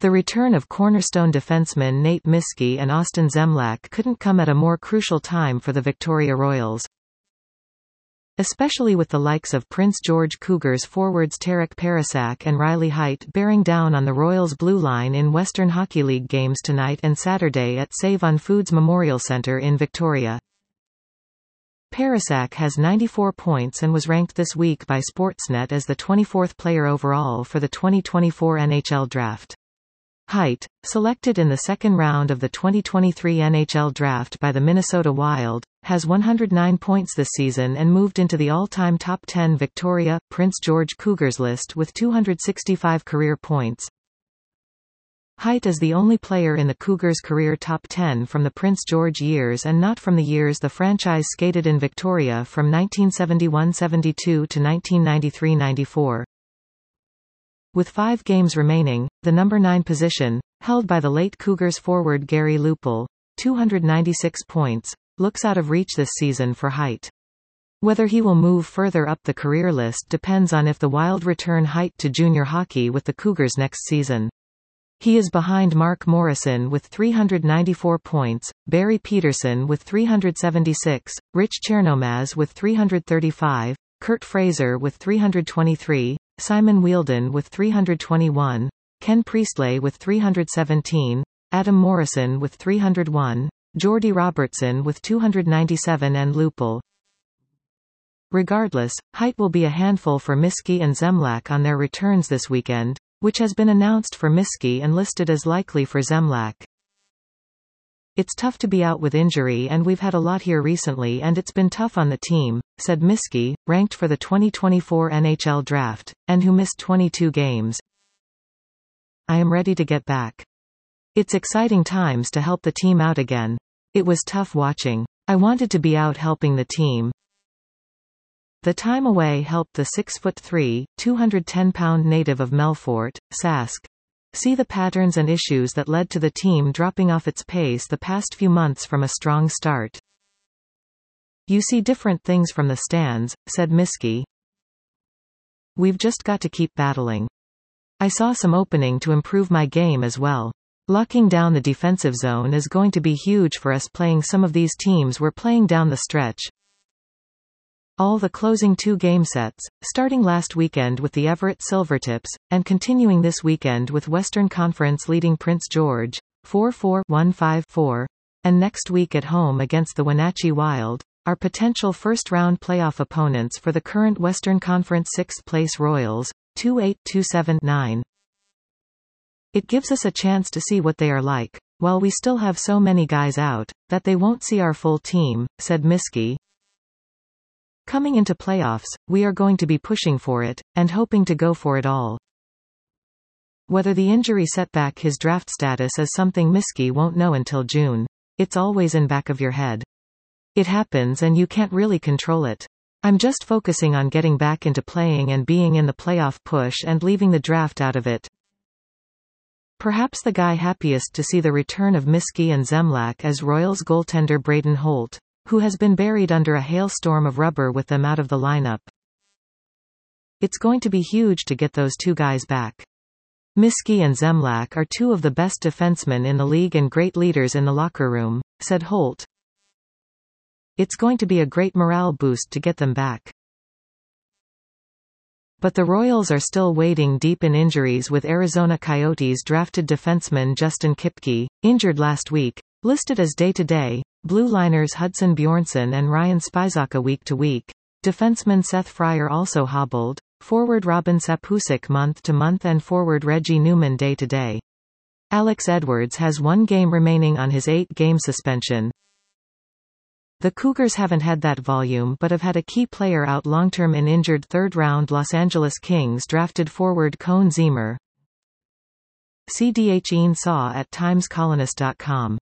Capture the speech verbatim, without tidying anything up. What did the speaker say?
The return of cornerstone defensemen Nate Miskey and Austin Zemlak couldn't come at a more crucial time for the Victoria Royals. Especially with the likes of Prince George Cougars forwards Tarek Parasak and Riley Heidt bearing down on the Royals' blue line in Western Hockey League games tonight and Saturday at Save-On-Foods Memorial Centre in Victoria. Parasak has ninety-four points and was ranked this week by Sportsnet as the twenty-fourth player overall for the twenty twenty-four N H L Draft. Heidt, selected in the second round of the twenty twenty-three N H L Draft by the Minnesota Wild, has one hundred nine points this season and moved into the all-time top ten Victoria, Prince George Cougars list with two hundred sixty-five career points. Heidt is the only player in the Cougars' career top ten from the Prince George years and not from the years the franchise skated in Victoria from nineteen seventy-one seventy-two to nineteen ninety-three ninety-four. With five games remaining, the number nine position, held by the late Cougars forward Gary Lupul, two hundred ninety-six points, looks out of reach this season for Heidt. Whether he will move further up the career list depends on if the Wild return Heidt to junior hockey with the Cougars next season. He is behind Mark Morrison with three hundred ninety-four points, Barry Peterson with three hundred seventy-six, Rich Chernomaz with three hundred thirty-five, Kurt Fraser with three hundred twenty-three, Simon Wheeldon with three hundred twenty-one, Ken Priestley with three hundred seventeen, Adam Morrison with three hundred one, Jordy Robertson with two hundred ninety-seven and Lupul. Regardless, Heidt will be a handful for Miskey and Zemlak on their returns this weekend, which has been announced for Miskey and listed as likely for Zemlak. It's tough to be out with injury and we've had a lot here recently and it's been tough on the team, said Miskey, ranked for the twenty twenty-four N H L Draft, and who missed twenty-two games. I am ready to get back. It's exciting times to help the team out again. It was tough watching. I wanted to be out helping the team. The time away helped the six foot three, two hundred ten pound native of Melfort, Sask, see the patterns and issues that led to the team dropping off its pace the past few months from a strong start. You see different things from the stands, said Miskey. We've just got to keep battling. I saw some opening to improve my game as well. Locking down the defensive zone is going to be huge for us playing some of these teams we're playing down the stretch. All the closing two game sets, starting last weekend with the Everett Silvertips, and continuing this weekend with Western Conference leading Prince George, four four, one five, four, and next week at home against the Wenatchee Wild, are potential first-round playoff opponents for the current Western Conference sixth-place Royals, two eight, two seven, nine. It gives us a chance to see what they are like, while we still have so many guys out, that they won't see our full team, said Miskey. Coming into playoffs, we are going to be pushing for it, and hoping to go for it all. Whether the injury set back his draft status is something Miskey won't know until June. It's always in back of your head. It happens and you can't really control it. I'm just focusing on getting back into playing and being in the playoff push and leaving the draft out of it. Perhaps the guy happiest to see the return of Miskey and Zemlak is Royals goaltender Braden Holt, who has been buried under a hailstorm of rubber with them out of the lineup. It's going to be huge to get those two guys back. Miskey and Zemlak are two of the best defensemen in the league and great leaders in the locker room, said Holt. It's going to be a great morale boost to get them back. But the Royals are still wading deep in injuries with Arizona Coyotes drafted defenseman Justin Kipke, injured last week, listed as day-to-day, Blue Liners Hudson Bjornsson and Ryan Spizaka week-to-week, defenseman Seth Fryer also hobbled, forward Robin Sapusik month-to-month and forward Reggie Newman day-to-day. Alex Edwards has one game remaining on his eight-game suspension. The Cougars haven't had that volume but have had a key player out long-term in injured third-round Los Angeles Kings drafted forward Cone Zemer. See Dheen Saw at times colonist dot com.